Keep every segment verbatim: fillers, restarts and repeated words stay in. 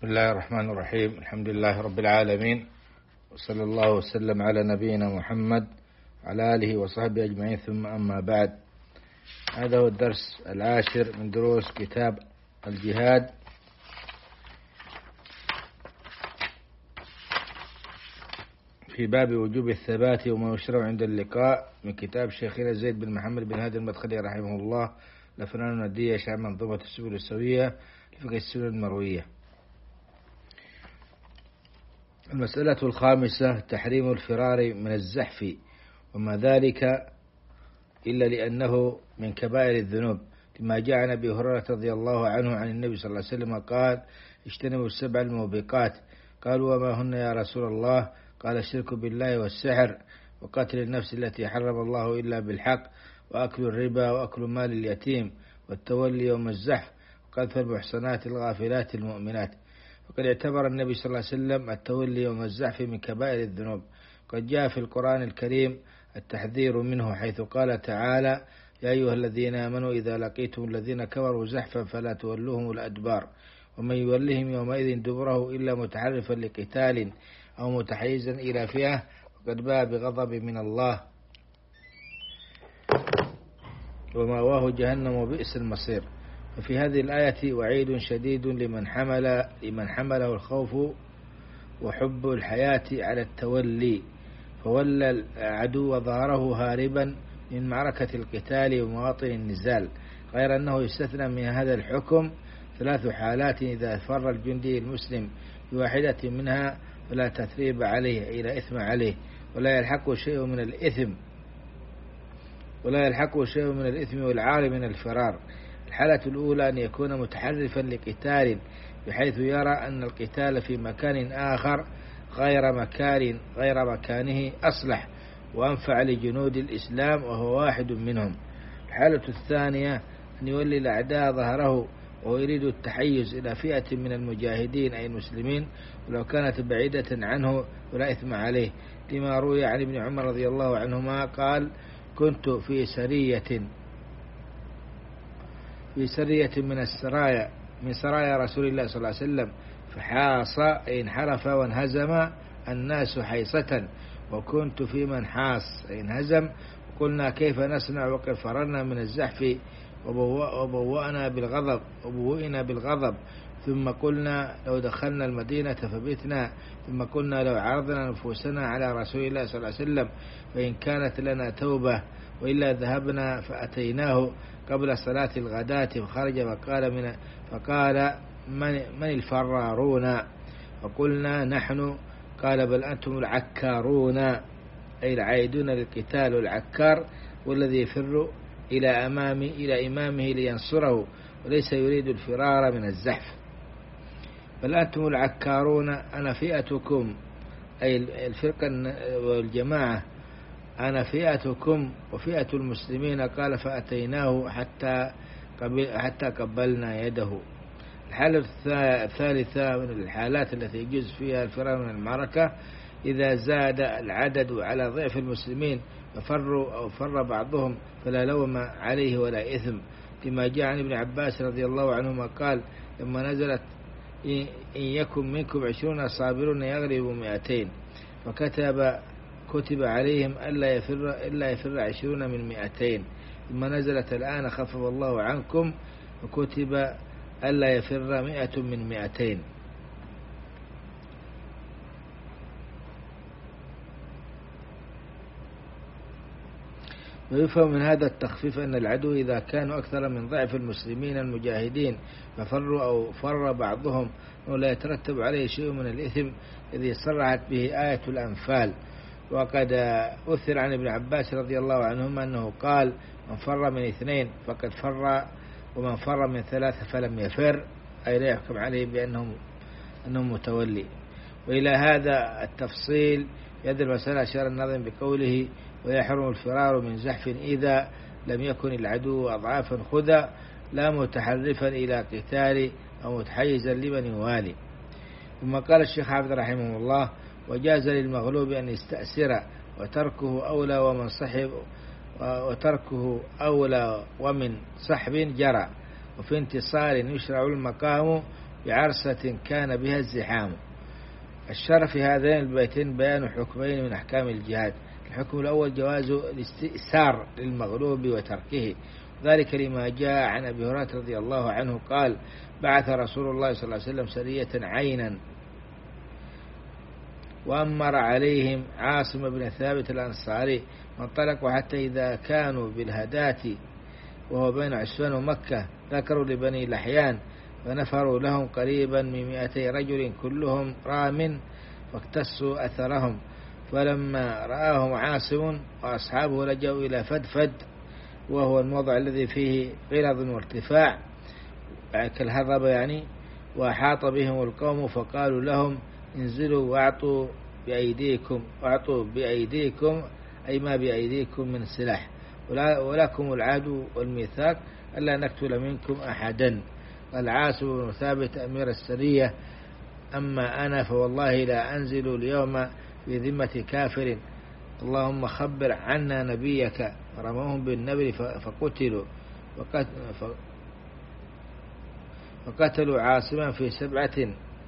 بسم الله الرحمن الرحيم. الحمد لله رب العالمين، وصلى الله وسلم على نبينا محمد وعلى آله وصحبه أجمعين، ثم أما بعد. هذا هو الدرس العاشر من دروس كتاب الجهاد، في باب وجوب الثبات وما يشرع عند اللقاء، من كتاب شيخنا زيد بن محمد بن هادي المدخلي رحمه الله، لفنان الندية شرح منظومة السبل السوية لفقه السنن المروية. المسألة الخامسة: تحريم الفرار من الزحف، وما ذلك إلا لأنه من كبائر الذنوب، لما جاء عن أبي هريرة رضي الله عنه عن النبي صلى الله عليه وسلم قال: اجتنبوا السبع الموبقات. قالوا: وما هن يا رسول الله؟ قال: الشرك بالله والسحر، وقتل النفس التي حرم الله إلا بالحق، وأكل الربا، وأكل مال اليتيم، والتولي يوم الزحف، وقذف المحصنات الغافلات المؤمنات. وقد اعتبر النبي صلى الله عليه وسلم التولي يوم الزحف من كبائر الذنوب. قد جاء في القرآن الكريم التحذير منه، حيث قال تعالى: يا أيها الذين آمنوا إذا لقيتم الذين كفروا زحفا فلا تولوهم الأدبار، ومن يولهم يومئذ دبره إلا متحرفا لقتال أو متحيزا إلى فئة فقد باء بغضب من الله ومأواه جهنم وبئس المصير. وفي هذه الآية وعيد شديد لمن حمل لمن حمله الخوف وحب الحياة على التولي، فولى العدو ظهره هاربا من معركة القتال ومواطن النزال، غير أنه يستثنى من هذا الحكم ثلاث حالات: إذا فر الجندي المسلم بواحدة منها فلا تثريب عليه إلى إثم عليه، ولا يلحقه شيء من الإثم ولا يلحقه شيء من الإثم والعار من الفرار. الحالة الأولى أن يكون متحرفا لقتال، بحيث يرى أن القتال في مكان آخر غير مكان غير مكانه أصلح وأنفع لجنود الإسلام، وهو واحد منهم. الحالة الثانية أن يولي الأعداء ظهره وهو يريد التحيز إلى فئة من المجاهدين أي المسلمين، ولو كانت بعيدة عنه ولا إثم عليه، لما روي عن ابن عمر رضي الله عنهما قال: كنت في سرية في سرية من السرايا من سرايا رسول الله صلى الله عليه وسلم، فحاص أي انحرف وانهزم الناس حيصة، وكنت في من حاص أي انهزم. قلنا: كيف نصنع وقد فررنا من الزحف وبوأنا بالغضب وبوئنا بالغضب؟ ثم قلنا: لو دخلنا المدينة فبتنا. ثم قلنا: لو عرضنا نفوسنا على رسول الله صلى الله عليه وسلم فإن كانت لنا توبة، وإلا ذهبنا فأتيناه قبل صلاة الغداة فخرج فقال من فقال من, من الفرارون؟ فقلنا: نحن. قال: بل أنتم العكارون، أي العائدون للقتال، والعكار والذي يفر إلى أمامه إلى إمامه لينصره، وليس يريد الفرار من الزحف. بل أنتم العكارون، أنا فئتكم أي الفرقة والجماعة، أنا فئتكم وفئة المسلمين. قال: فأتيناه حتى حتى قبلنا يده. الحالة الثالثة من الحالات التي يجوز فيها الفرار من المعركة: إذا زاد العدد على ضعف المسلمين ففروا أو فر بعضهم فلا لوم عليه ولا إثم، لما جاء عن ابن عباس رضي الله عنهما قال: لما نزلت إن يكن منكم عشرون صابرون يغلبوا مئتين، فكتب كتب عليهم ألا يفر إلا يفر عشرون من مئتين. ثم نزلت الآن خفف الله عنكم، وكتب ألا يفر مئة من مئتين. ويفهم من هذا التخفيف أن العدو إذا كانوا أكثر من ضعف المسلمين المجاهدين ففروا أو فر بعضهم ولا يترتب عليه شيء من الإثم الذي صرحت به آية الأنفال. وقد أثر عن ابن عباس رضي الله عنهما أنه قال: من فر من اثنين فقد فر، ومن فر من ثلاثة فلم يفر، أي لا يحكم عليه بأنه أنه متولي. وإلى هذا التفصيل يد المسألة أشار الناظم بقوله: ويحرم الفرار من زحف إذا لم يكن العدو أضعافا خذا، لا متحرفا إلى قتال أو متحيزا لمن يوالي. ثم قال الشيخ حافظ رحمه الله: وجاز للمغلوب أن يستأسر، وتركه أولى ومن صحب وتركه أولى ومن صحب جرى، وفي انتصار يشرع المقام بعرسة كان بها الزحام. الشرع في هذين البيتين بيان حكمين من أحكام الجهاد. الحكم الأول جواز الاستئثار للمغلوب وتركه، ذلك لما جاء عن أبي هريرة رضي الله عنه قال: بعث رسول الله صلى الله عليه وسلم سرية عينا وأمر عليهم عاصم بن ثابت الأنصاري، فانطلقوا حتى إذا كانوا بالهداة وهو بين عسفان ومكة ذكروا لبني لحيان فنفروا لهم قريبا من مئتي رجل كلهم رام، فاقتصوا أثرهم. فلما رآهم عاصم وأصحابه لجأوا إلى فدفد، وهو الموضع الذي فيه غلظ وارتفاع كالهضبة يعني، وأحاط بهم القوم فقالوا لهم: انزلوا واعطوا بأيديكم واعطوا بأيديكم أي ما بأيديكم من سلاح، ولكم العهد والميثاق ألا نقتل منكم أحدا. قال عاصم بن ثابت أمير السرية: أما أنا فوالله لا أنزل اليوم في ذمة كافر، اللهم خبر عنا نبيك. رموهم بالنبل فقتلوا، فقتلوا عاصما في سبعة،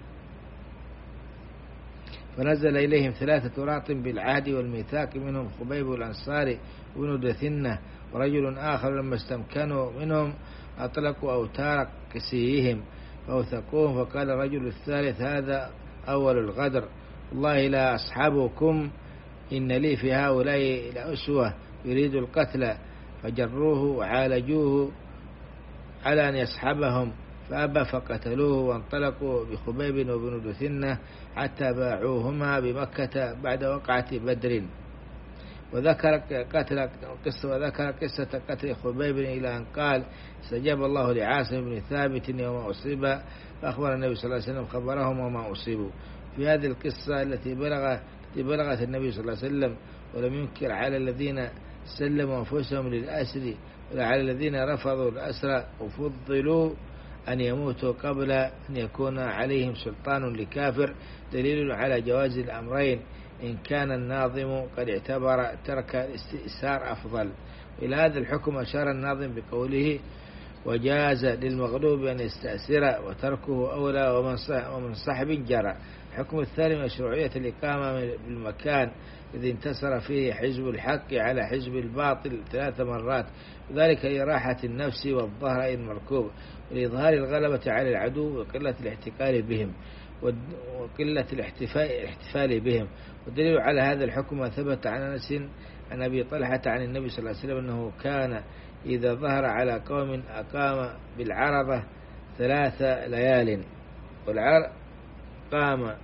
فنزل إليهم ثلاثة راط بالعهد والميثاق، منهم خبيب الأنصاري وابن دثنة ورجل آخر. لما استمكنوا منهم أطلقوا أوتار كسيهم فأوثقوهم، فقال الرجل الثالث: هذا أول الغدر، والله لا أصحابكم، إن لي في هؤلاء لأسوة يريد القتل. فجروه وعالجوه على أن يصحبهم فأبى، فقتلوه وانطلقوا بخبيب وابن دثنة حتى باعوهما بمكة بعد وقعة بدر. وذكر قتل قصة وذكر قصة قتل خبيب إلى أن قال: استجاب الله لعاصم بن ثابت يوم أصيب، فأخبر النبي صلى الله عليه وسلم خبرهم وما أصيبوا. في هذه القصة التي بلغ التي بلغت النبي صلى الله عليه وسلم ولم ينكر على الذين سلموا أنفسهم للأسر ولا على الذين رفضوا الأسر وفضلوا أن يموتوا قبل أن يكون عليهم سلطان لكافر، دليل على جواز الأمرين إن كان الناظم قد اعتبر ترك الاستئثار أفضل. إلى هذا الحكم أشار الناظم بقوله: وجاز للمغلوب أن يستأثر وتركه أولى ومن صحب جرى. الحكم الثاني مشروعية الإقامة بالمكان الذي انتصر فيه حزب الحق على حزب الباطل ثلاث مرات، وذلك لراحة النفس والظهر المركوب، ولإظهار الغلبة على العدو وقلة الاحتكار بهم وقلة الاحتفال بهم. والدليل على هذا الحكم ما ثبت عن أنس عن أبي طلحة عن النبي صلى الله عليه وسلم أنه كان إذا ظهر على قوم أقام بالعرضة ثلاث ليال، والعر قام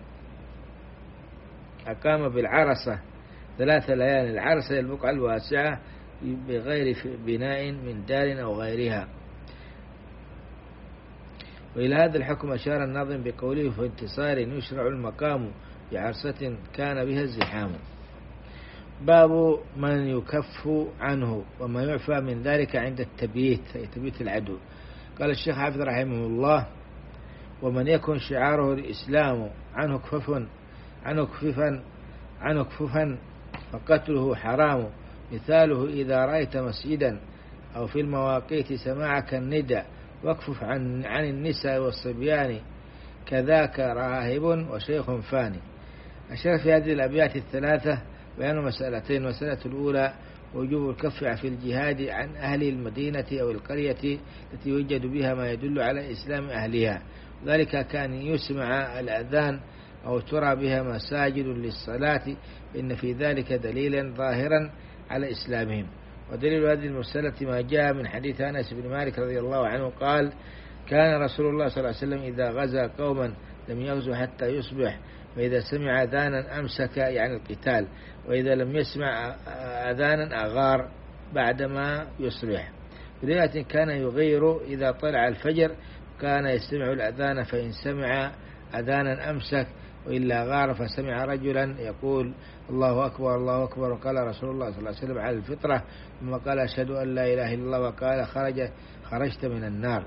أقام بالعرصة ثلاث ليال. العرصة البقعة الواسعة بغير بناء من دار أو غيرها. وإلى هذا الحكم أشار الناظم بقوله: في انتصار يشرع المقام بعرصة كان بها الزحام. باب من يكف عنه وما يعفى من ذلك عند التبييت، أي تبييت العدو. قال الشيخ حافظ رحمه الله: ومن يكن شعاره الإسلام عنه كففا عنه كففا عنه كففا فقتله حرام. مثاله: إذا رأيت مسجدا أو في المواقيت سماعك الندى واكفف عن, عن النساء والصبيان، كذاك راهب وشيخ فاني. أشار في هذه الأبيات الثلاثة بيان مسألتين: المسألة الأولى وجوب الكف في الجهاد عن أهل المدينة أو القرية التي يوجد بها ما يدل على إسلام أهلها، ذلك كان يسمع الأذان أو ترى بها مساجد للصلاة، إن في ذلك دليلا ظاهرا على إسلامهم. ودليل هذه المسألة ما جاء من حديث أنس بن مالك رضي الله عنه قال: كان رسول الله صلى الله عليه وسلم إذا غزا قوما لم يغزوا حتى يصبح، وإذا سمع أذانا أمسك يعني القتال، وإذا لم يسمع أذانا أغار بعدما يصبح. برواية كان يغير إذا طلع الفجر، كان يستمع الأذان فإن سمع أذانا أمسك، وإلا غار فسمع رجلا يقول: الله أكبر الله أكبر، وقال رسول الله صلى الله عليه وسلم على الفطرة، ثم قال: أشهد أن لا إله إلا الله، وقال: خرج خرجت من النار.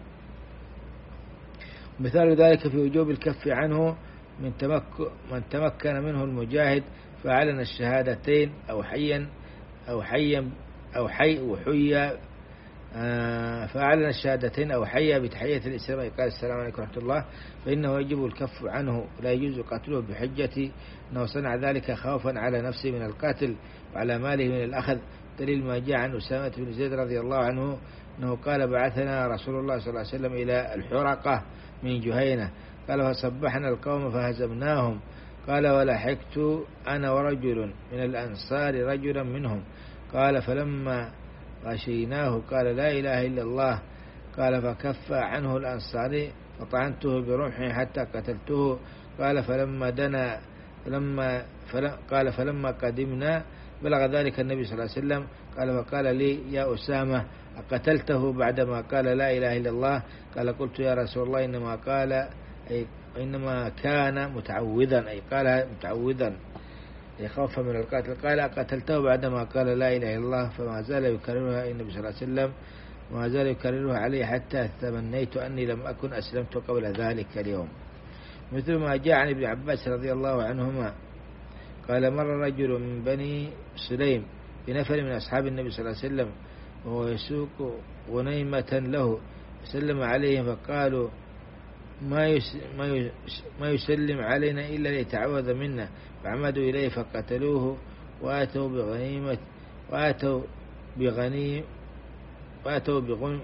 مثال ذلك في وجوب الكف عنه من تمكن من تمكن منه المجاهد فأعلن الشهادتين أو حيا أو حيا أو حي وحي فأعلن الشهادتين أو حيا بتحية الإسلام أي قال السلام عليكم ورحمة الله، فإنه يجب الكف عنه، لا يجوز قتله بحجة أنه صنع ذلك خوفا على نفسه من القتل وعلى ماله من الأخذ. دليل ما جاء عن أسامة بن زيد رضي الله عنه أنه قال بعثنا رسول الله صلى الله عليه وسلم إلى الحرقة من جهينة، قال فصبحنا القوم فهزمناهم، قال ولحقت أنا ورجل من الأنصار رجلا منهم، قال فلما غشيناه قال لا إله إلا الله، قال فكف عنه الأنصاري فطعنته برمحه حتى قتلته، قال فلما دنا فلما فلم قال فلما قدمنا بلغ ذلك النبي صلى الله عليه وسلم، قال فقال لي يا أسامة أقتلته بعدما قال لا إله إلا الله؟ قال قلت يا رسول الله إنما قال أي إنما كان متعوذا أي قال متعوذا يخاف من القاتل، قال قتلته بعدما قال لا إله إلا الله، فما زال يكررها النبي صلى الله عليه وسلم وما زال يكررها عليه حتى تمنيت أني لم أكن أسلمت قبل ذلك اليوم. مثل ما جاء عن ابن عباس رضي الله عنهما قال مر رجل من بني سليم بنفر من أصحاب النبي صلى الله عليه وسلم وهو يسوق غنيمة له، فسلم عليهم فقالوا ما ما يسلم علينا إلا ليتعوذ منا، فعمدوا إليه فقتلوه وآتوا بغنيمة وآتوا بغنيم وآتوا بغنم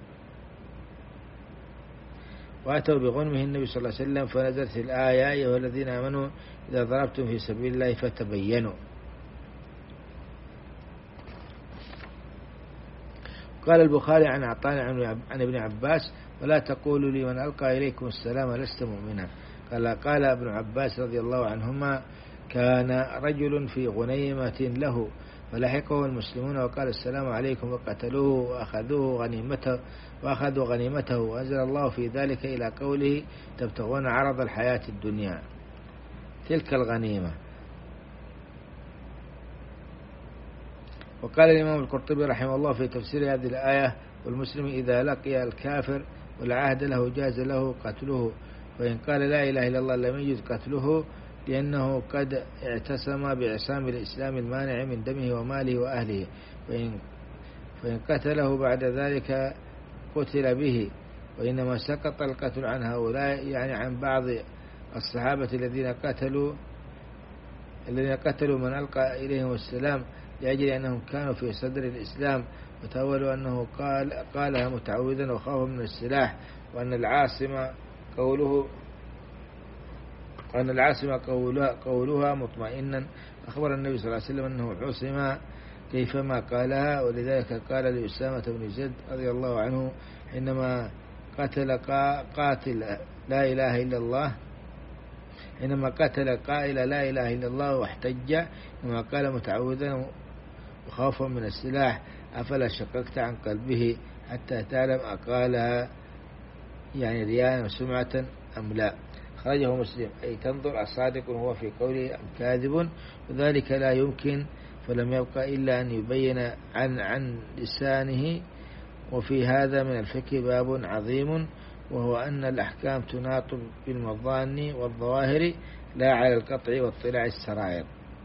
وآتوا بغنمه النبي صلى الله عليه وسلم، فنزلت الآية يا أيها الذين آمنوا إذا ضربتم في سبيل الله فتبينوا. قال البخاري عن عطاء عن ابن عباس ولا تقولوا لمن ألقى إليكم السلام لست مؤمنا، قال قال ابن عباس رضي الله عنهما كان رجل في غنيمة له فلحقه المسلمون وقال السلام عليكم وقتلوه وأخذوه غنيمته وأخذوا غنيمته، وأنزل الله في ذلك إلى قوله تبتغون عرض الحياة الدنيا تلك الغنيمة. وقال الإمام القرطبي رحمه الله في تفسير هذه الآية والمسلم إذا لقي الكافر والعهد له جاز له قتله، وإن قال لا إله إلا الله لم يجوز قتله لأنه قد اعتصم بعصام الإسلام المانع من دمه وماله وأهله، فإن, فإن قتله بعد ذلك قتل به، وإنما سقط القتل عن هؤلاء يعني عن بعض الصحابة الذين قتلوا الذين قتلوا من ألقى إليهم السلام لأجل أنهم كانوا في صدر الإسلام وتأولوا أنه قال قالها متعوذا وخافوا من السلاح، وأن العاصم قوله وأن العاصم قولها, قولها مطمئنا. أخبر النبي صلى الله عليه وسلم أنه عصم كيفما قالها، ولذلك قال لأسامة بن زيد رضي الله عنه حينما قتل قاتل لا إله إلا الله حينما قتل قائل لا إله إلا الله واحتج لما قال متعوذا وخافا من السلاح أفلا شققت عن قلبه حتى تعلم أقالها يعني رياء وسمعة أم لا؟ خرجه مسلم أي تنظر أصادق هو في قوله أم كاذب، وذلك لا يمكن، فلم يبقى إلا أن يبين عن عن لسانه. وفي هذا من الفقه باب عظيم، وهو أن الأحكام تناط بالمظان والظواهر لا على القطع واطلاع السرائر.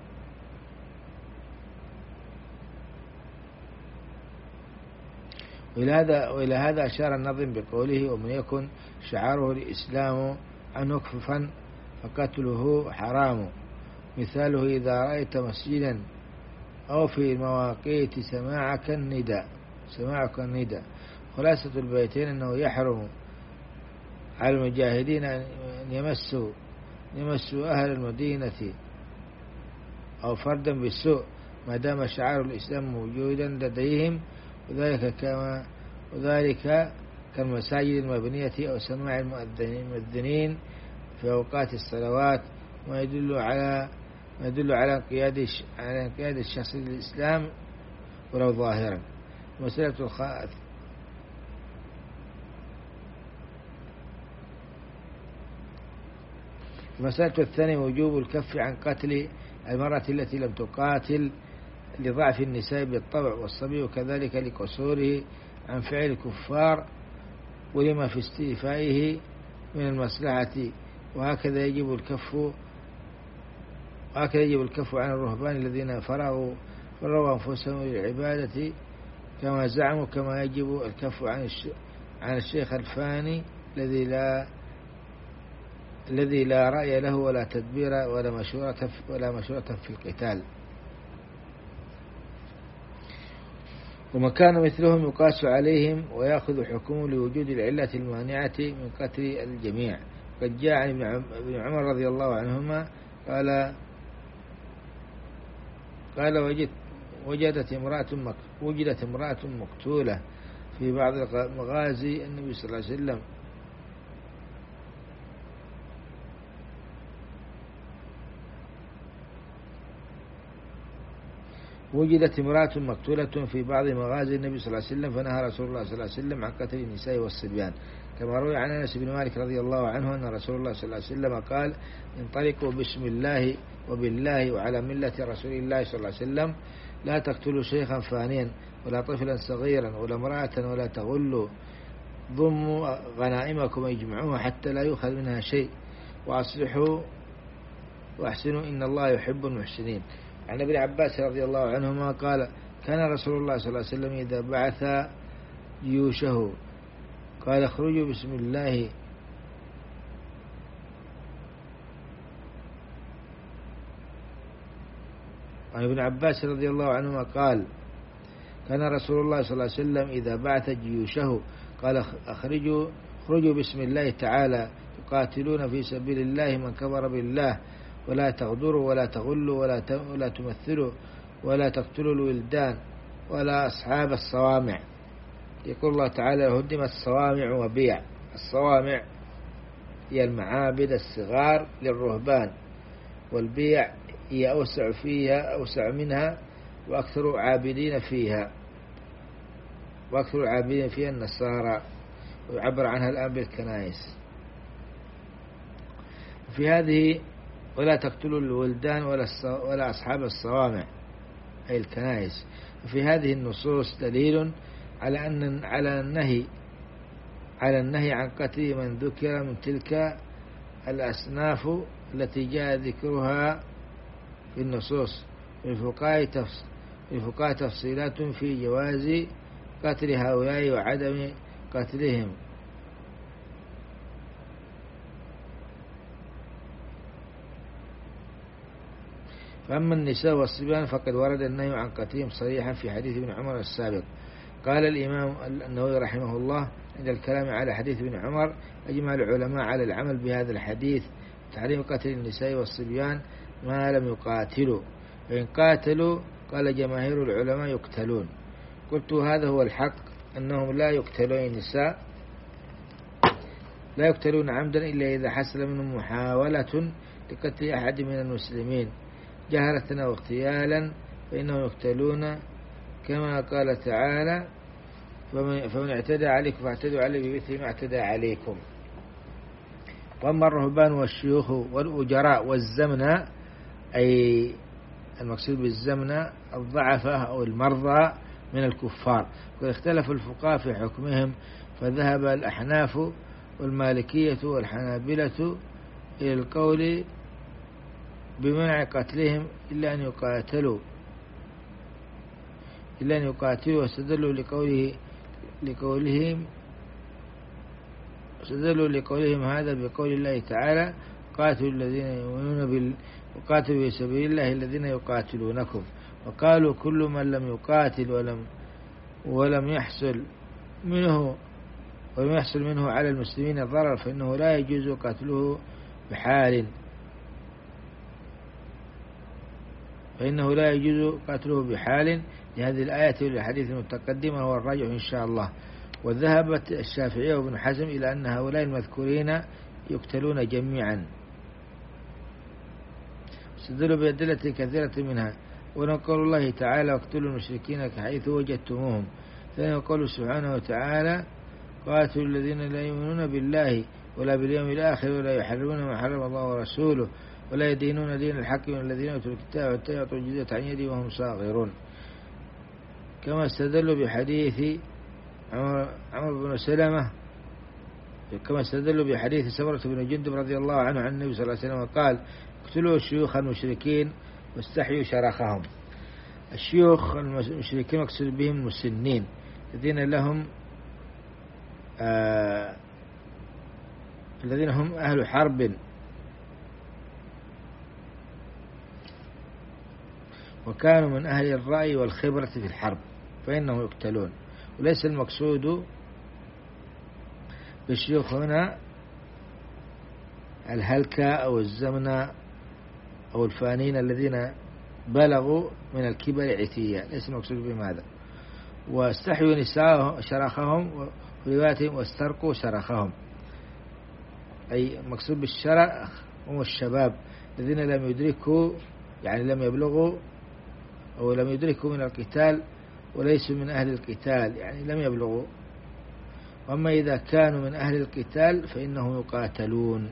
وإلى هذا, وإلى هذا أشار النظم بقوله ومن يكن شعاره الإسلام عنه كففا فقتله حرام، مثاله إذا رأيت مسجدا أو في المواقيت سماعك النداء سماعك النداء. خلاصة البيتين أنه يحرم على المجاهدين أن يمسوا يمسوا أهل المدينة أو فردا بالسوء ما دام شعار الإسلام موجودا لديهم، وذلك كما وذلك كالمساجد المبنية أو سماع المؤذنين في أوقات الصلوات، ما يدل على ما يدل على انقياد على انقياد الشخص للإسلام ولو ظاهرا. مسألة الخ... المسألة الثانية وجوب الكف عن قتل المرأة التي لم تقاتل لضعف النساء بالطبع والصبي، وكذلك لقصوره عن فعل الكفار ولما في استيفائه من المصلحة. وهكذا يجب الكف وهكذا يجب الكف عن الرهبان الذين فرغوا فرغوا أنفسهم للعبادة كما زعموا، كما يجب الكف عن عن الشيخ الفاني الذي لا الذي لا رأي له ولا تدبير ولا مشورة ولا مشورة في القتال. ومن كان مثلهم يقاس عليهم ويأخذ حكم لوجود العلة المانعة من قتل الجميع. قد جاء عن ابن عمر رضي الله عنهما قال قال وجدت وجدت امرأة وجدت امرأة مقتولة في بعض مغازي النبي صلى الله عليه وسلم، وجدت امرأة مقتولة في بعض مغازي النبي صلى الله عليه وسلم، فنهى رسول الله صلى الله عليه وسلم عن قتل النساء والصبيان. كما روي عن أنس بن مالك رضي الله عنه أن رسول الله صلى الله عليه وسلم قال: انطلقوا بسم الله وبالله وعلى ملة رسول الله صلى الله عليه وسلم، لا تقتلوا شيخا فانيا ولا طفلا صغيرا ولا امرأة ولا تغلوا، ضموا غنائمكم اجمعوها حتى لا يؤخذ منها شيء، وأصلحوا وأحسنوا إن الله يحب المحسنين. عن ابن عباس رضي الله عنهما قال: كان رسول الله صلى الله عليه وسلم إذا بعث جيوشه قال: اخرجوا بسم الله عن ابن عباس رضي الله عنهما قال: كان رسول الله صلى الله عليه وسلم إذا بعث جيوشه قال: اخرجوا اخرجوا بسم الله تعالى تقاتلون في سبيل الله من كفر بالله، ولا تغدروا ولا تغلوا ولا ولا تمثلوا ولا تقتلوا الولدان ولا أصحاب الصوامع. يقول الله تعالى: هدمت الصوامع وبيع. الصوامع هي المعابد الصغار للرهبان، والبيع هي أوسع فيها أوسع منها وأكثر عابدين فيها وأكثر العابدين فيها النصارى، ويعبر عنها الآن بالكنائس. في هذه ولا تقتلوا الولدان ولا ولا أصحاب الصوامع أي الكنائس. في هذه النصوص دليل على أن على النهي على النهي عن قتل من ذكر من تلك الأصناف التي جاء ذكرها في النصوص. للفقهاء تفصيلات في جواز قتل هؤلاء وعدم قتلهم. فأما النساء والصبيان فقد ورد النهي عن قتلهم صريحا في حديث ابن عمر السابق. قال الإمام النووي رحمه الله: عند الكلام على حديث ابن عمر أجمع العلماء على العمل بهذا الحديث، تحريم قتل النساء والصبيان ما لم يقاتلوا، فإن قاتلوا قال جماهير العلماء يقتلون. قلت: هذا هو الحق، أنهم لا يقتلون النساء لا يقتلون عمدا إلا إذا حصل منهم محاولة لقتل أحد من المسلمين جهرة أو اغتيالا، فإنهم يقتلون كما قال تعالى: فمن اعتدى عليكم فاعتدوا عليه بمثل ما اعتدى عليكم. وأما الرهبان والشيوخ والأجراء والزمنة، أي المقصود بالزمنة الضعفة أو المرضى من الكفار، وقد اختلف الفقهاء في حكمهم، فذهب الأحناف والمالكية والحنابلة إلى القول بمنع قتلهم إلا أن يقاتلوا إلا أن يقاتلوا واستدلوا لقوله لقولهم استدلوا لقولهم هذا بقول الله تعالى: قاتلوا الذين يؤمنون بال وقاتلوا في سبيل الله الذين يقاتلونكم. وقالوا: كل من لم يقاتل ولم ولم يحصل منه ولم يحصل منه على المسلمين ضرر فإنه لا يجوز قتله بحال فإنه لا يجوز قتله بحال لهذه الآية والحديث المتقدم، هو الراجع إن شاء الله. وذهبت الشافعية وابن حزم إلى أن هؤلاء المذكورين يقتلون جميعا، استدلوا بأدلة كثيرة منها. ونقول الله تعالى: واقتلوا المشركين حيث وجدتموهم. ثانيا قوله سبحانه وتعالى: قاتلوا الذين لا يؤمنون بالله ولا باليوم الآخر ولا يحرمون ما حرم الله ورسوله ولا يدينون دين الحق من الذين أوتوا الكتاب حتى يعطوا الجزية عن يد وهم صاغرون. كما استدلوا بحديث عمرو بن سلمة كما استدلوا بحديث سمرة بن جندب رضي الله عنه عن النبي صلى الله عليه وسلم قال: اقتلوا الشيوخ المشركين واستحيوا شرخهم. الشيوخ المشركين مقصود بهم المسنين الذين لهم آه الذين هم أهل حرب وكانوا من أهل الرأي والخبرة في الحرب فإنهم يقتلون. وليس المقصود بالشيوخ هنا الهلكة أو الزمنة أو الفانين الذين بلغوا من الكبر عتيا، ليس المقصود بهم هذا. واستحيوا نساءهم شرخهم ورواياتهم واسترقوا شرخهم، أي مقصود بالشرخ هم الشباب الذين لم يدركوا يعني لم يبلغوا أو لم يدركوا من القتال وليسوا من أهل القتال يعني لم يبلغوا. وأما إذا كانوا من أهل القتال فإنهم يقاتلون.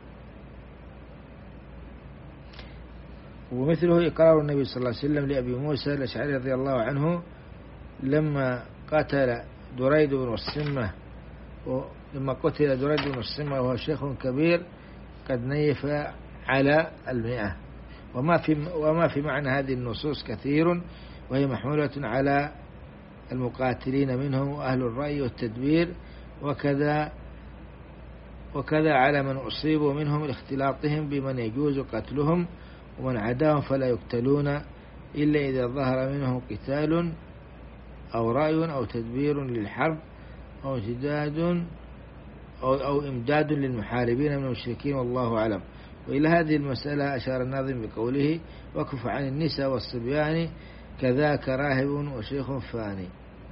ومثله إقرار النبي صلى الله عليه وسلم لأبي موسى الأشعري رضي الله عنه لما قتل دريد بن الصمة لما قتل دريد بن الصمة وهو شيخ كبير قد نيف على المئة. وما في وما في معنى هذه النصوص كثير، وهي محمولة على المقاتلين منهم وأهل الرأي والتدبير، وكذا وكذا على من أصيبوا منهم لاختلاطهم بمن يجوز قتلهم، ومن عداهم فلا يقتلون إلا إذا ظهر منهم قتال أو رأي أو تدبير للحرب أو امتداد أو, أو إمداد للمحاربين من المشركين، والله أعلم. وإلى هذه المسألة أشار الناظم بقوله: وكف عن النساء والصبيان كذاك راهب وشيخ فاني،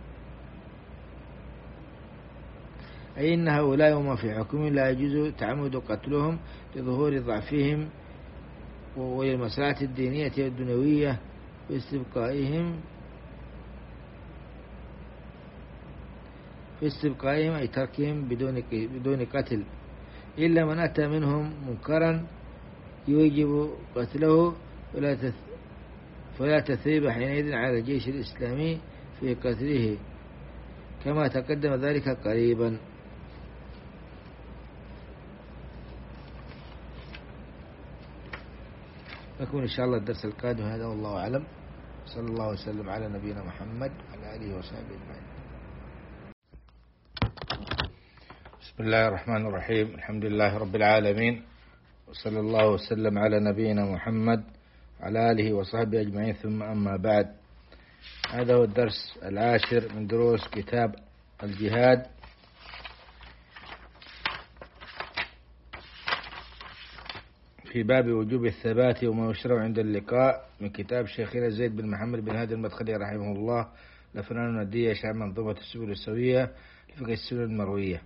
أي إن هؤلاء وما في حكم لا يجوز تعمد قتلهم لظهور ضعفهم وللمصلحة الدينية والدنيوية في استبقائهم في استبقائهم أي تركهم بدون بدون قتل، إلا من أتى منهم منكرا يوجب قتله فلا فلا تثريب حينئذ على الجيش الإسلامي في قتله كما تقدم ذلك قريبا. نكون إن شاء الله الدرس القادم هذا، والله أعلم. صلى الله وسلم على نبينا محمد وعلى آله وصحبه أجمعين. بسم الله الرحمن الرحيم. الحمد لله رب العالمين، وصلى الله وسلم على نبينا محمد وعلى آله وصحبه أجمعين، ثم أما بعد. هذا هو الدرس العاشر من دروس كتاب الجهاد، في باب وجوب الثبات وما يشرع عند اللقاء، من كتاب شيخنا زيد بن محمد بن هادي المدخلي رحمه الله، لفنان الندية شرح منظومة السبل السوية لفقه السنن المروية.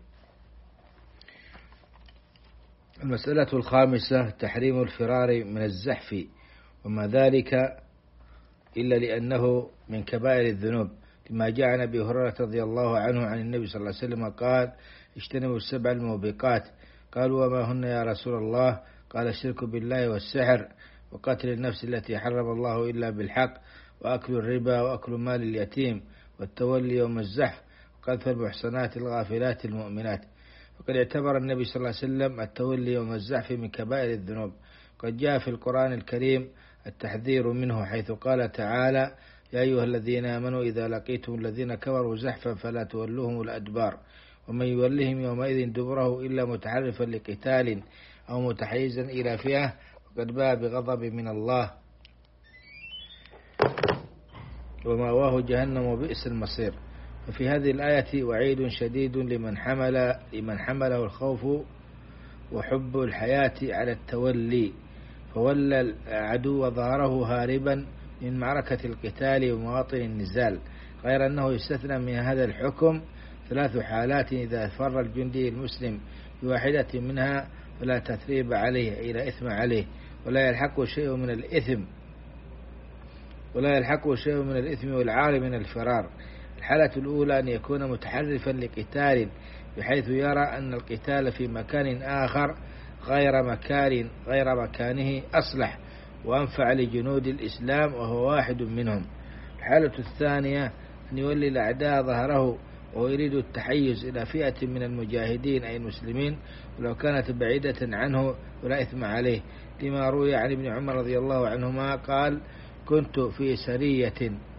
المسألة الخامسة: تحريم الفرار من الزحف، وما ذلك إلا لأنه من كبائر الذنوب، لما جاء عن أبي هريرة رضي الله عنه عن النبي صلى الله عليه وسلم قال: اجتنبوا السبع الموبقات. قالوا: وما هن يا رسول الله؟ قال: الشرك بالله والسحر وقتل النفس التي حرم الله إلا بالحق وأكل الربا وأكل مال اليتيم والتولي يوم الزحف وقذف المحصنات الغافلات المؤمنات. وقد اعتبر النبي صلى الله عليه وسلم التولي يوم الزحف من كبائر الذنوب. قد جاء في القرآن الكريم التحذير منه، حيث قال تعالى: يا أيها الذين آمنوا إذا لقيتم الذين كفروا زحفا فلا تولوهم الأدبار ومن يولهم يومئذ دبره إلا متحرفا لقتال أو متحيزا إلى فئة وقد باء بغضب من الله ومأواه جهنم وبئس المصير. وفي هذه الآية وعيد شديد لمن حمل لمن حمله الخوف وحب الحياة على التولي، فولى العدو ظهره هاربا من معركة القتال ومواطن النزال، غير أنه يستثنى من هذا الحكم ثلاث حالات: إذا فر الجندي المسلم بواحدة منها فلا تثريب عليه أي لا إثم عليه، ولا يلحقه شيء من الإثم ولا يلحقه شيء من الإثم والعار من الفرار. الحالة الأولى أن يكون متحرفا لقتال بحيث يرى أن القتال في مكان آخر غير مكان غير مكانه أصلح وأنفع لجنود الإسلام وهو واحد منهم. الحالة الثانية أن يولي الأعداء ظهره وهو يريد التحيز إلى فئة من المجاهدين أي المسلمين ولو كانت بعيدة عنه ولا إثم عليه، لما روي عن ابن عمر رضي الله عنهما قال: كنت في سرية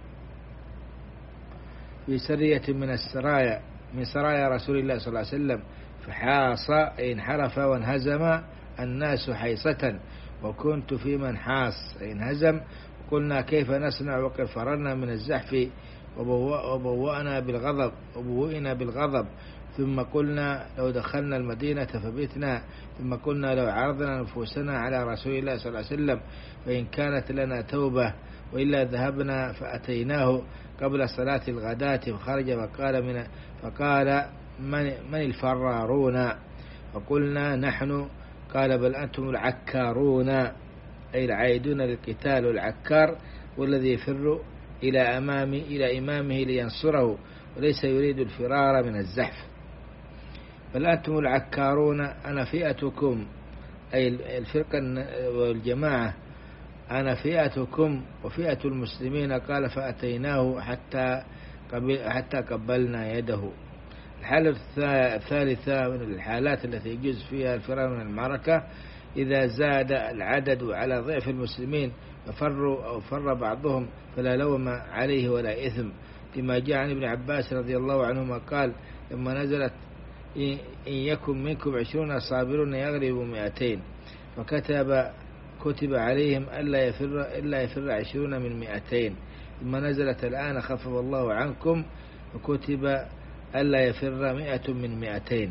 في سرية من السرايا من سرايا رسول الله صلى الله عليه وسلم فحاص أي انحرف وانهزم الناس حيصة، وكنت في من حاص أي انهزم. قلنا كيف نصنع وقد فررنا من الزحف وبوأنا بالغضب وبوئنا بالغضب. ثم قلنا لو دخلنا المدينة فبتنا. ثم قلنا لو عرضنا نفوسنا على رسول الله صلى الله عليه وسلم فإن كانت لنا توبة وإلا ذهبنا فأتيناه قبل صلاة الغداة فخرج فقال من فقال من, من الفرارون؟ فقلنا نحن. قال بل أنتم العكارون، أي العائدون للقتال. والعكار والذي يفر إلى أمام إلى إمامه لينصره وليس يريد الفرار من الزحف. بل أنتم العكارون، أنا فئتكم أي الفرقة والجماعة، أنا فئتكم وفئة المسلمين. قال فأتيناه حتى قبل حتى قبلنا يده. الحالة الثالثة من الحالات التي يجوز فيها الفرار من المعركة إذا زاد العدد على ضعف المسلمين ففروا أو فر بعضهم فلا لوم عليه ولا إثم، لما جاء عن ابن عباس رضي الله عنهما قال لما نزلت إن يكن منكم عشرون صابرون يغلبوا مئتين فكتب كتب عليهم ألا يفر إلا يفر عشرون من مئتين. ثم نزلت الآن خفف الله عنكم وكتب ألا يفر مئة من مئتين.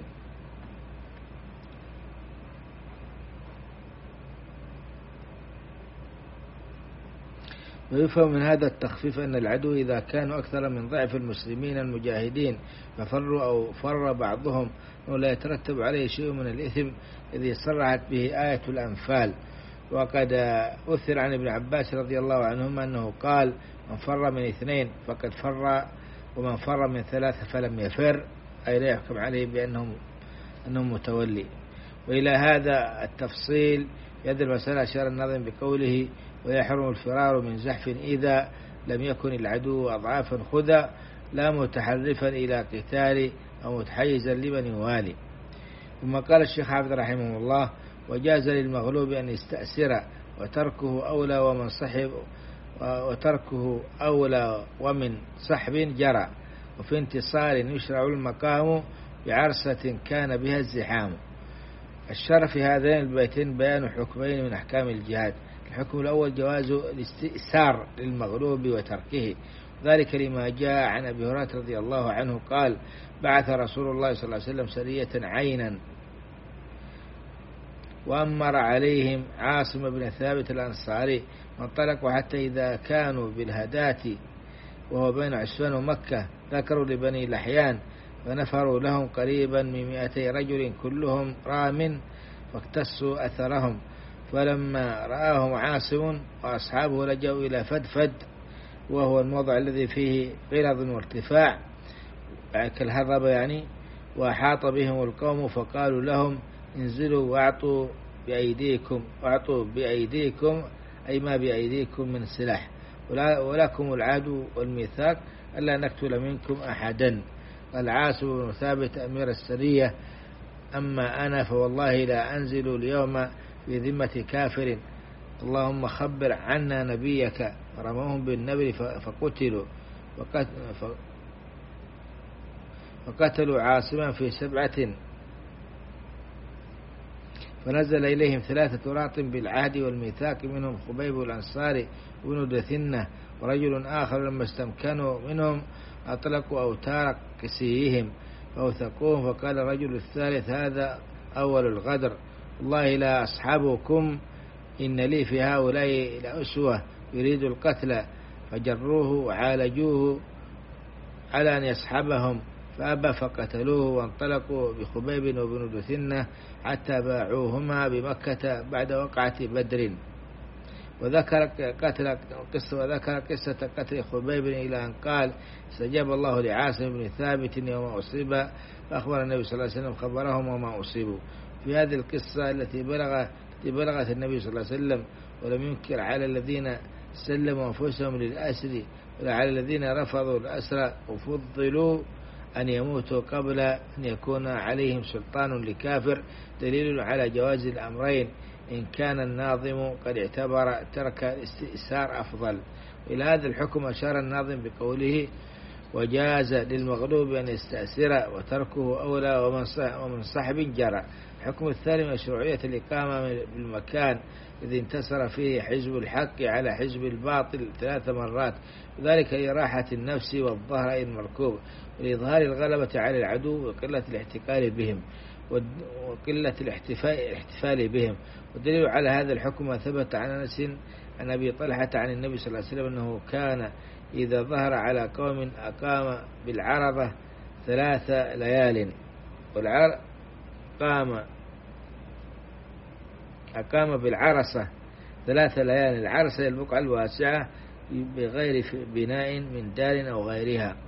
ويفهم من هذا التخفيف أن العدو إذا كانوا أكثر من ضعف المسلمين المجاهدين ففروا أو فر بعضهم ولا يترتب عليه شيء من الإثم الذي صرحت به آية الأنفال. وقد أثر عن ابن عباس رضي الله عنهما أنه قال من فر من اثنين فقد فر ومن فر من ثلاثة فلم يفر، أي لا يحكم عليه بأنه أنه متولي. وإلى هذا التفصيل يد المسألة أشار الناظم بقوله ويحرم الفرار من زحف إذا لم يكن العدو أضعافا خذا لا متحرفا إلى قتال أو متحيزا لمن يوالي. ثم قال الشيخ حافظ رحمه الله وجاز للمغلوب أن يستأسر وتركه أولى ومن صحب وتركه أولى ومن صحب جرى، وفي انتصار يشرع المقام بعرسة كان بها الزحام. الشرع في هذين البيتين بيان حكمين من أحكام الجهاد. الحكم الأول جواز الاستئسار للمغلوب وتركه، ذلك لما جاء عن أبي هريرة رضي الله عنه قال بعث رسول الله صلى الله عليه وسلم سرية عينا وأمر عليهم عاصم بن ثابت الأنصاري وانطلقوا حتى إذا كانوا بالهداة وهو بين عسفان ومكة ذكروا لبني لحيان فنفروا لهم قريبا من مئتي رجل كلهم رام فاقتصوا أثرهم. فلما رآهم عاصم وأصحابه لجأوا إلى فدفد وهو الموضع الذي فيه غلظ وارتفاع كالهضبة يعني، وأحاط بهم القوم فقالوا لهم انزلوا واعطوا بأيديكم واعطوا بأيديكم أي ما بأيديكم من سلاح ولكم العهد والميثاق ألا نقتل منكم أحدا. قال عاصم بن ثابت أمير السرية أما أنا فوالله لا أنزل اليوم في ذمة كافر اللهم خبر عنا نبيك. فرموهم بالنبل فقتلوا وقتلوا عاصما في سبعة فنزل إليهم ثلاثة راط بالعهد والميثاق منهم خبيب الأنصاري وابن دثنة ورجل آخر لما استمكنوا منهم أطلقوا أوتار كسيهم فأوثقوهم. فقال الرجل الثالث هذا أول الغدر والله لا أصحابكم إن لي في هؤلاء لأسوة يريد القتل. فجروه وعالجوه على أن يصحبهم فأبى فقتلوه وانطلقوا بخبيب وابن دثنة حتى باعوهما بمكة بعد وقعة بدر. وذكر قتل قصة وذكر قصة قتل خبيب إلى أن قال استجاب الله لعاصم بن ثابت يوم أصيب فأخبر النبي صلى الله عليه وسلم خبرهم وما أصيبوا. في هذه القصة التي بلغ التي بلغت النبي صلى الله عليه وسلم ولم ينكر على الذين سلموا أنفسهم للأسر ولا على الذين رفضوا الأسر وفضلوا أن يموتوا قبل أن يكون عليهم سلطان لكافر دليل على جواز الأمرين إن كان الناظم قد اعتبر ترك الاستئثار أفضل. إلى هذا الحكم أشار الناظم بقوله: وجاز للمغلوب أن يستأثر وتركه أولى ومن صحب جرى. الحكم الثاني مشروعية الإقامة بالمكان الذي انتصر فيه حزب الحق على حزب الباطل ثلاث مرات، وذلك لراحة النفس والظهر أي المركوب، ولإظهار الغلبة على العدو وقلة الاحتكار بهم وقلة الاحتفال بهم. والدليل على هذا الحكم ما ثبت عن أنس عن أبي طلحة عن النبي صلى الله عليه وسلم أنه كان إذا ظهر على قوم أقام بالعرضة ثلاث ليال، والعر قام أقام بالعرصة ثلاث ليال. العرصة هي البقعة الواسعة بغير بناء من دار أو غيرها.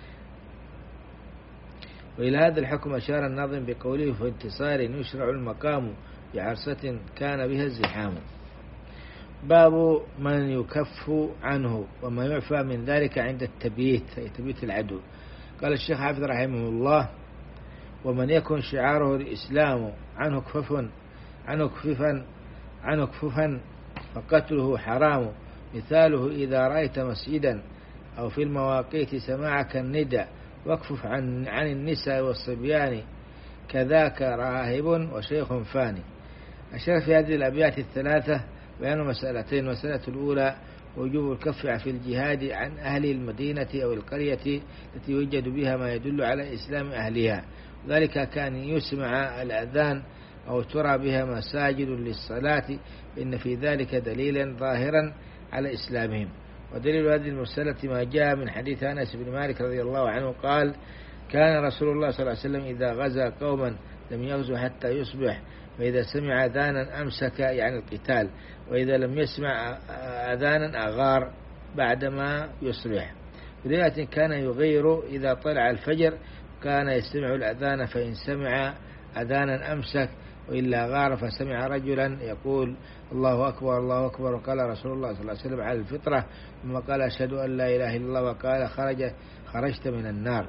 وإلى هذا الحكم أشار الناظم بقوله: في انتصار يشرع المقام بعرصة كان بها الزحام. باب من يكف عنه وما يعفى من ذلك عند التبييت، أي تبييت العدو. قال الشيخ حافظ رحمه الله: ومن يكن شعاره الإسلام عنه كفف عنه كففا عنه كففا فقتله حرام. مثاله: إذا رأيت مسجدا أو في المواقيت سماعك الندى واكفف عن عن النساء والصبيان كذاك راهب وشيخ فاني. أشار في هذه الأبيات الثلاثة بيان مسألتين: المسألة الأولى وجوب الكف في الجهاد عن أهل المدينة أو القرية التي يوجد بها ما يدل على إسلام أهلها، ذلك كان يسمع الأذان أو ترى بها مساجد للصلاة، إن في ذلك دليلا ظاهرا على إسلامهم. ودليل هذه المسألة ما جاء من حديث أنس بن مالك رضي الله عنه قال: كان رسول الله صلى الله عليه وسلم إذا غزا قوما لم يغزوا حتى يصبح، فإذا سمع أذانا أمسك يعني القتال، وإذا لم يسمع أذانا أغار بعدما يصبح. ولذلك كان يغير إذا طلع الفجر، كان يستمع الأذان فإن سمع أذانا أمسك، وإلا غار فسمع رجلا يقول: الله أكبر الله أكبر، وقال رسول الله صلى الله عليه وسلم على الفطرة، ثم قال: أشهد أن لا إله إلا الله، وقال: خرج خرجت من النار.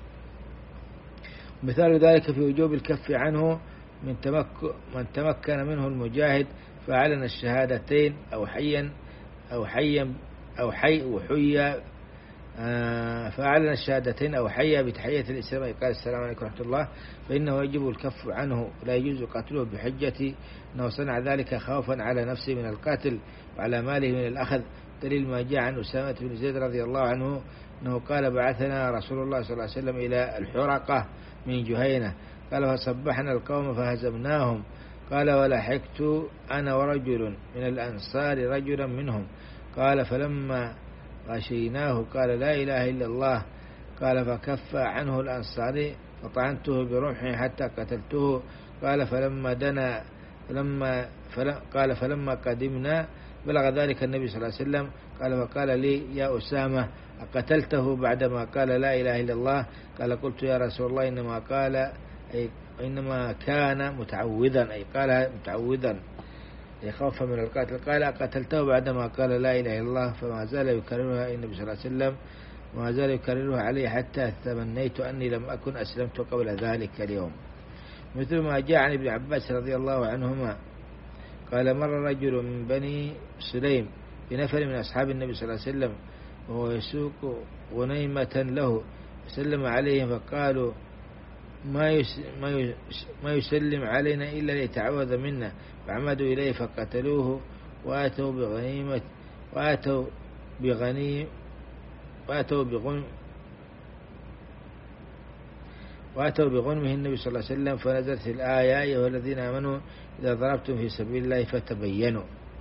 مثال ذلك في وجوب الكف عنه من تمكن من تمكن منه المجاهد فأعلن الشهادتين أو حيا أو حيا أو حي وحيا فأعلن الشهادتين أو حيا بتحية الإسلام، قال: السلام عليكم ورحمة الله، فإنه يجب الكف عنه، لا يجوز قتله بحجة أنه صنع ذلك خوفا على نفسه من القتل وعلى ماله من الأخذ. دليل ما جاء عن أسامة بن زيد رضي الله عنه أنه قال: بعثنا رسول الله صلى الله عليه وسلم إلى الحرقة من جهينة، قال: فصبحنا القوم فهزمناهم، قال: ولحقت أنا ورجل من الأنصار رجلا منهم، قال: فلما غشيناه قال: لا إله إلا الله، قال: فكف عنه الأنصاري فطعنته برمحه حتى قتلته، قال: فلما دنا فلما فلما قال: فلما قدمنا بلغ ذلك النبي صلى الله عليه وسلم، قال: فقال لي: يا أسامة أقتلته بعدما قال لا إله إلا الله؟ قال: قلت: يا رسول الله إنما قال أي إنما كان متعوذا، أي قال متعوذا يخاف من القاتل. قال: قتلته بعدما قال لا إله إلا الله، فما زال يكررها النبي صلى الله عليه وسلم، وما زال يكررها عليه حتى تمنيت أني لم أكن أسلمت قبل ذلك اليوم. مثل ما جاء عن ابن عباس رضي الله عنهما قال: مر رجل من بني سليم بنفر من أصحاب النبي صلى الله عليه وسلم وهو يسوق غنيمة له، فسلم عليهم فقالوا: ما ما يسلم علينا إلا ليتعوذ منا، فعمدوا إليه فقتلوه وآتوا بغنيمة وآتوا بغنيم وآتوا بغنم وآتوا بغنمه النبي صلى الله عليه وسلم، فنزلت الآية: يا أيها الذين آمنوا إذا ضربتم في سبيل الله فتبينوا.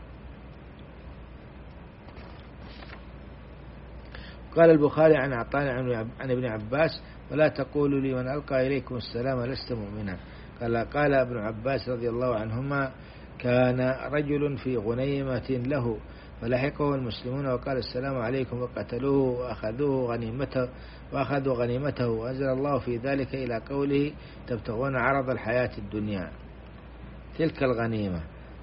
قال البخاري عن عطاء عن ابن عباس: ولا تقولوا لمن ألقى إليكم السلام لست مؤمنا. قال قال ابن عباس رضي الله عنهما: كان رجل في غنيمة له فلحقه المسلمون وقال: السلام عليكم، وقتلوه وأخذوه غنيمته وأخذوا غنيمته، وأنزل الله في ذلك إلى قوله: تبتغون عرض الحياة الدنيا، تلك الغنيمة.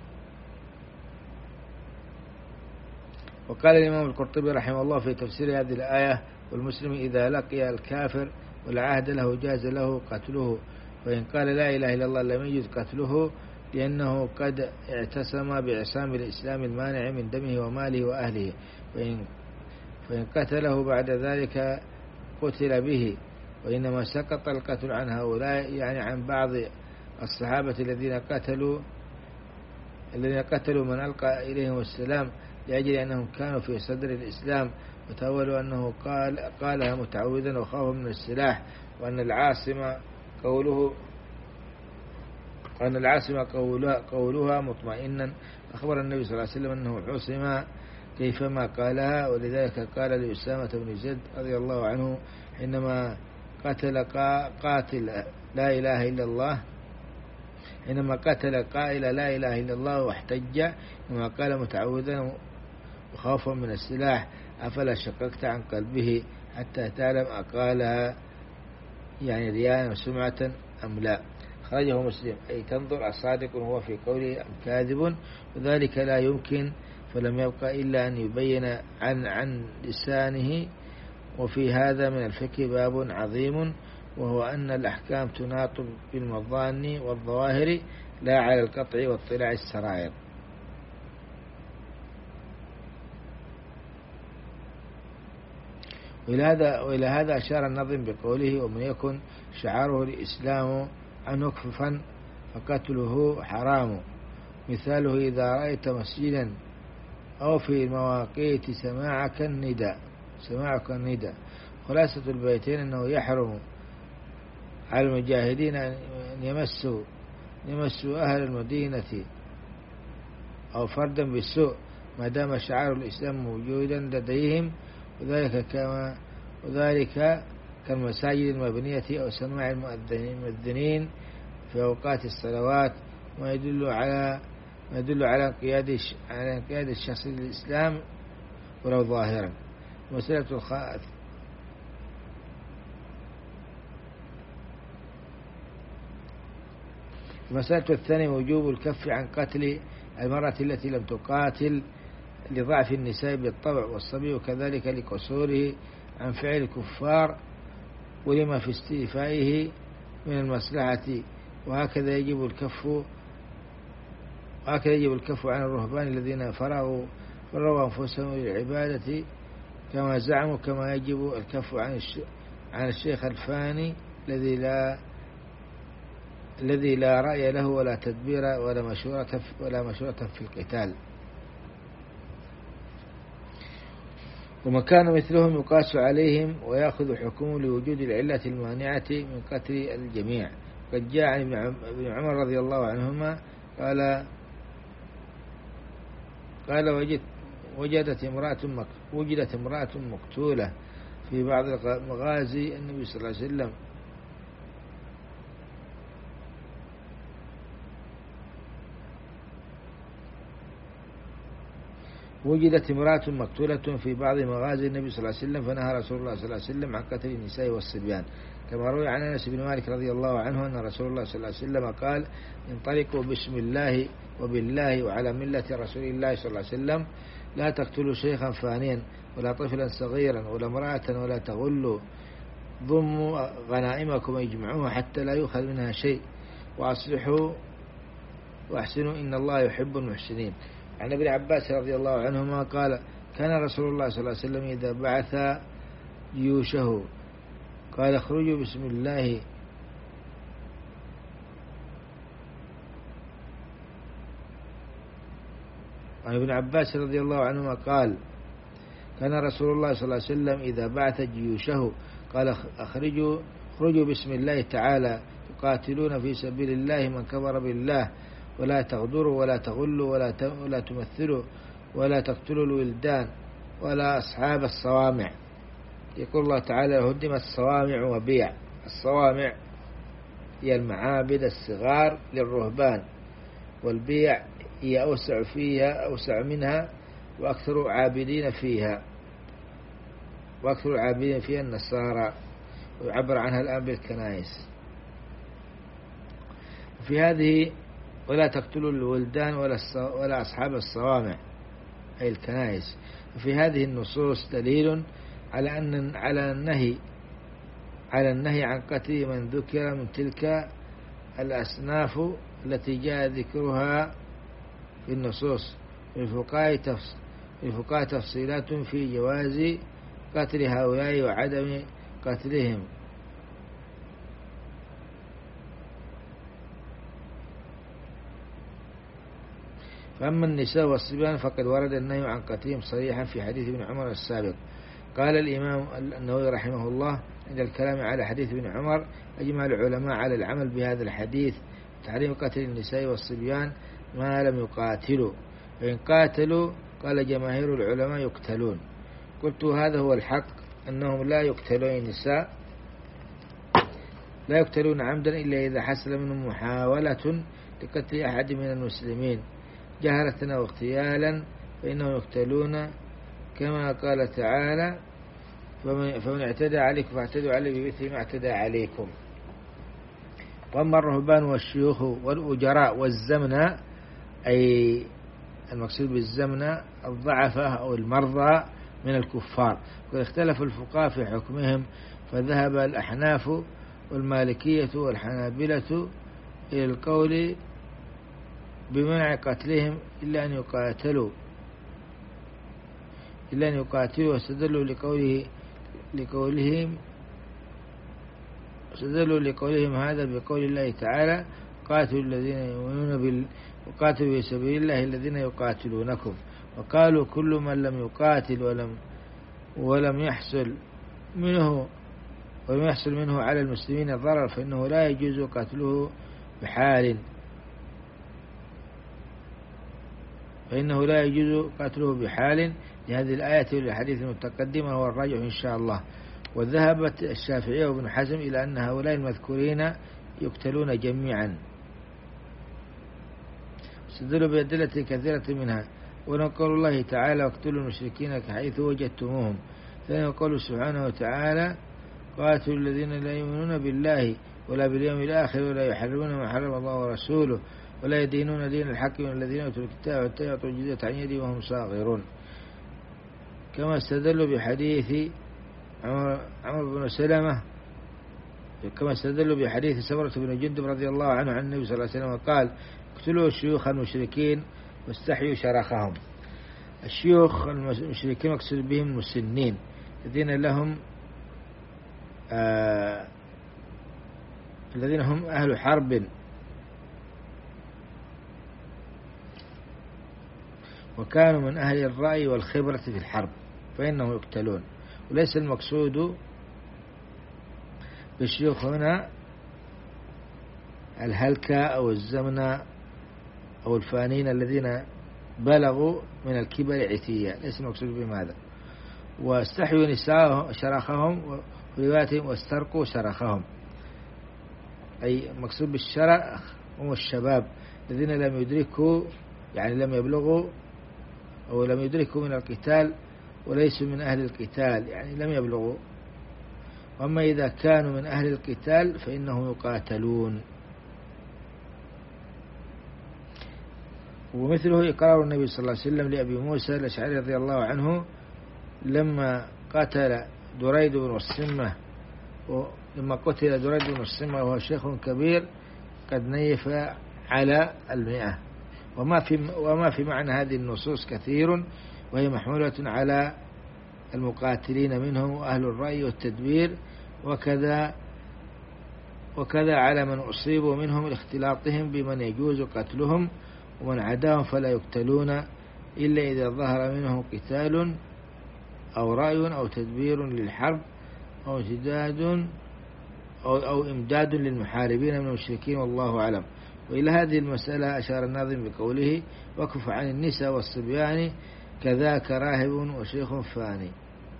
وقال الإمام القرطبي رحمه الله في تفسير هذه الآية: والمسلم إذا لقي الكافر والعهد له جاز له قتله، وإن قال لا إله إلا الله لم يجوز قتله، لأنه قد اعتصم بعصام الإسلام المانع من دمه وماله وأهله، فإن, فإن قتله بعد ذلك قتل به. وإنما سقط القتل عن هؤلاء يعني عن بعض الصحابة الذين قتلوا الذين قتلوا من ألقى إليهم السلام لأجل أنهم كانوا في صدر الإسلام، وتأولوا أنه قال قالها متعوذا وخافوا من السلاح، وأن العاصم قوله وأن العاصم قولها, قولها مطمئنا. أخبر النبي صلى الله عليه وسلم أنه عصم كيفما قالها، ولذلك قال لأسامة بن زيد رضي الله عنه حينما قتل قاتل لا إله إلا الله حينما قتل قائل لا إله إلا الله واحتج، كما قال متعوذا وخوفا من السلاح: أفلا شققت عن قلبه حتى تعلم أقالها يعني رياء وسمعة أم لا. خرجه مسلم. أي تنظر الصادق هو في قوله أم كاذب، وذلك لا يمكن، فلم يبقى إلا أن يبين عن عن لسانه. وفي هذا من الفقه باب عظيم، وهو أن الأحكام تناط بالمظان والظواهر لا على القطع واطلاع السرائر. وإلى هذا, وإلى هذا أشار النظم بقوله: ومن يكن شعاره الإسلام عنه كففا فقتله حرام، مثاله إذا رأيت مسجدا أو في المواقيت سماعك الندى سماعك الندى. خلاصة البيتين أنه يحرم على المجاهدين أن يمسوا يمسوا أهل المدينة أو فردا بالسوء ما دام شعار الإسلام موجودا لديهم، وذلك كما وذلك كالمساجد المبنية أو سماع المؤذنين في أوقات الصلوات، ما يدل على ما يدل على انقياد على انقياد الشخص للإسلام ولو ظاهرا. مسألة الخ... المسألة الثانية وجوب الكف عن قتل المرأة التي لم تقاتل لضعف النساء بالطبع والصبي، وكذلك لقصوره عن فعل الكفار ولما في استيفائه من المصلحة. وهكذا يجب الكف وهكذا يجب الكف عن الرهبان الذين فرغوا فرغوا أنفسهم للعبادة كما زعموا، كما يجب الكف عن عن الشيخ الفاني الذي لا الذي لا رأي له ولا تدبير ولا مشورة ولا مشورة في القتال. ومن كان مثلهم يقاس عليهم ويأخذ حكمه لوجود العلة المانعة من قتل الجميع. قد جاء عن ابن عمر رضي الله عنهما قال قال وجدت وجدت امرأة وجدت امرأة مقتولة في بعض مغازي النبي صلى الله عليه وسلم، وجدت امرأة مقتولة في بعض مغازي النبي صلى الله عليه وسلم، فنهى رسول الله صلى الله عليه وسلم عن قتل النساء والصبيان، كما روي عن أنس بن مالك رضي الله عنه أن رسول الله صلى الله عليه وسلم قال: انطلقوا بسم الله وبالله وعلى ملة رسول الله صلى الله عليه وسلم، لا تقتلوا شيخا فانيا ولا طفلا صغيرا ولا امرأة ولا تغلوا، ضموا غنائمكم اجمعوها حتى لا يؤخذ منها شيء، وأصلحوا وأحسنوا إن الله يحب المحسنين. عن ابن عباس رضي الله عنهما قال: كان رسول الله صلى الله عليه وسلم إذا بعث جيوشه قال: اخرجوا بسم الله عن ابن عباس رضي الله عنهما قال: كان رسول الله صلى الله عليه وسلم إذا بعث جيوشه قال: اخرجوا اخرجوا بسم الله تعالى تقاتلون في سبيل الله من كفر بالله، ولا تغدروا ولا تغلوا ولا ولا تمثلوا ولا تقتلوا الولدان ولا أصحاب الصوامع. يقول الله تعالى: هدمت الصوامع وبيع. الصوامع هي المعابد الصغار للرهبان، والبيع هي أوسع فيها أوسع منها وأكثر عابدين فيها وأكثر عابدين فيها النصارى، ويعبر عنها الآن بالكنائس. في هذه ولا تقتلوا الولدان ولا ولا أصحاب الصوامع أي الكنائس. في هذه النصوص دليل على أن على النهي على النهي عن قتل من ذكر من تلك الأصناف التي جاء ذكرها في النصوص. للفقهاء تفص... للفقهاء تفصيلات في جواز قتل هؤلاء وعدم قتلهم. فأما النساء والصبيان فقد ورد النهي عن قتلهم صريحا في حديث ابن عمر السابق. قال الإمام النووي رحمه الله عند الكلام على حديث ابن عمر: أجمع العلماء على العمل بهذا الحديث تحريم قتل النساء والصبيان ما لم يقاتلوا، فإن قاتلوا قال جماهير العلماء يقتلون. قلت هذا هو الحق، أنهم لا يقتلون النساء، لا يقتلون عمدا إلا إذا حصل منهم محاولة لقتل أحد من المسلمين جهرة أو اغتيالا فإنهم يقتلون، كما قال تعالى: فمن اعتدى عليكم فاعتدوا عليه بمثل ما اعتدى عليكم. وأما الرهبان والشيوخ والأجراء والزمنة، أي المقصود بالزمنة الضعفة أو المرضى من الكفار، وقد اختلف الفقهاء في حكمهم، فذهب الأحناف والمالكية والحنابلة إلى القول بمنع قتلهم إلا أن يقاتلوا إلا أن يقاتلوا واستدلوا لقوله لقولهم استدلوا لقولهم هذا بقول الله تعالى: قاتلوا الذين يؤمنون بال وقاتلوا في سبيل الله الذين يقاتلونكم. وقالوا: كل من لم يقاتل ولم ولم يحصل منه ولم يحصل منه على المسلمين ضرر فإنه لا يجوز قتله بحال فإنه لا يجوز قتله بحال لهذه الآية والحديث المتقدم، هو الراجع إن شاء الله. وذهبت الشافعية وابن حزم إلى أن هؤلاء المذكورين يقتلون جميعا، استدلوا بأدلة كثيرة منها، ونقول الله تعالى: واقتلوا المشركين حيث وجدتموهم. ثانيا قول سبحانه وتعالى: قاتلوا الذين لا يؤمنون بالله ولا باليوم الآخر ولا يحرمون ما حرم الله ورسوله ولا يدينون دين الحق من الذين أوتوا الكتاب حتى يعطوا الجزية عن يد وهم صاغرون. كما استدلوا بحديث عمرو بن سلمة كما استدلوا بحديث سمرة بن جندب رضي الله عنه عن النبي صلى الله عليه وسلم قال: اقتلوا شيوخ المشركين واستحيوا شرخهم. الشيوخ المشركين مقصود بهم المسنين الذين لهم آه الذين هم أهل حرب وكانوا من أهل الرأي والخبرة في الحرب فإنهم يقتلون. وليس المقصود بالشيوخ هنا الهلكة أو الزمنة أو الفانين الذين بلغوا من الكبر عتيا، ليس المقصود بهم هذا. واستحيوا نساءهم شرخهم ورواياتهم واسترقوا شرخهم، أي مقصود بالشرخ هم الشباب الذين لم يدركوا يعني لم يبلغوا أو لم يدركوا من القتال وليسوا من أهل القتال، يعني لم يبلغوا. وأما إذا كانوا من أهل القتال فإنهم يقاتلون. ومثله إقرار النبي صلى الله عليه وسلم لأبي موسى الأشعري رضي الله عنه لما قتل دريد بن الصمة لما قتل دريد بن الصمة وهو شيخ كبير قد نيف على المئة. وما في وما في معنى هذه النصوص كثير، وهي محمولة على المقاتلين منهم وأهل الرأي والتدبير، وكذا وكذا على من أصيبوا منهم لاختلاطهم بمن يجوز قتلهم، ومن عداهم فلا يقتلون إلا إذا ظهر منهم قتال أو رأي أو تدبير للحرب أو امتداد أو, أو إمداد للمحاربين من المشركين، والله أعلم. وإلى هذه المسألة أشار الناظم بقوله: وكف عن النساء والصبيان كذاك راهب وشيخ فاني،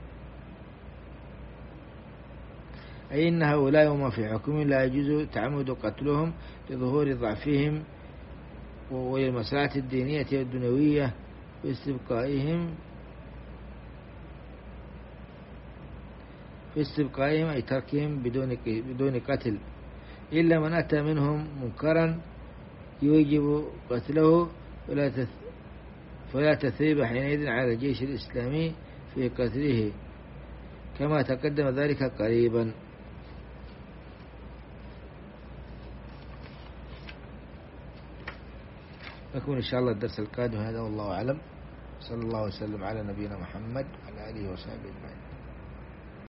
أي إن هؤلاء وما في حكم لا يجوز تعمد قتلهم لظهور ضعفهم وللمصلحة الدينية والدنيوية باستبقائهم في استبقائهم أي تركهم بدون بدون قتل، إلا من أتى منهم منكرا يوجب قتله فلا تثريب حينئذ على الجيش الإسلامي في قتله، كما تقدم ذلك قريبا. نكون إن شاء الله الدرس القادم. هذا والله أعلم. صلى الله وسلم على نبينا محمد وعلى آله وصحبه أجمعين.